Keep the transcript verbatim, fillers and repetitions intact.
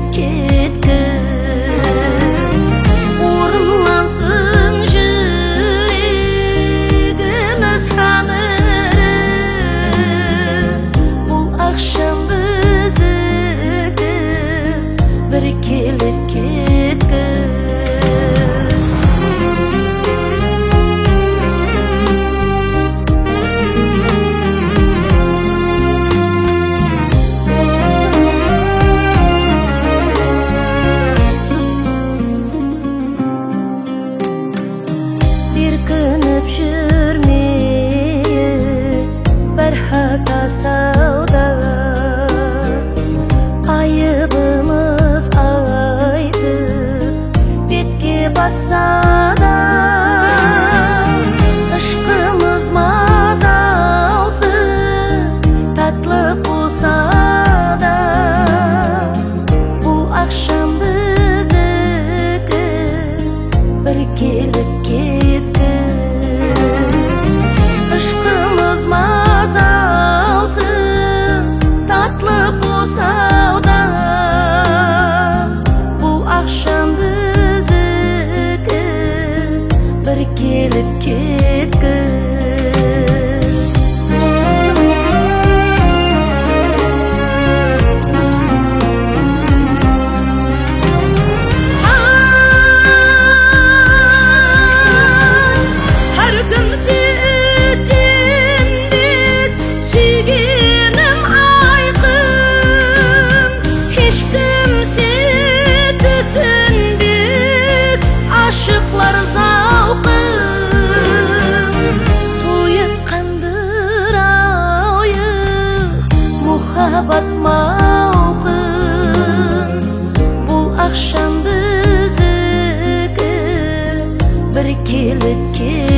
кеткір орынлансын жүрегіміз тамыры бұл ақшам біздікі бір келіп кеткір Еркініп жүрмейік бір хата сауда айыбымыз айтып бетке басада ішқымыз мазаусыз татлы болса да бұл ақшам біздікі бір келіп кеткір ішқымыз мазаусыз татлы болса да бұл ақшам біздікі бір келіп кеткір Махаббат мауқын бұл ақшам біздікі бір келіп кеткір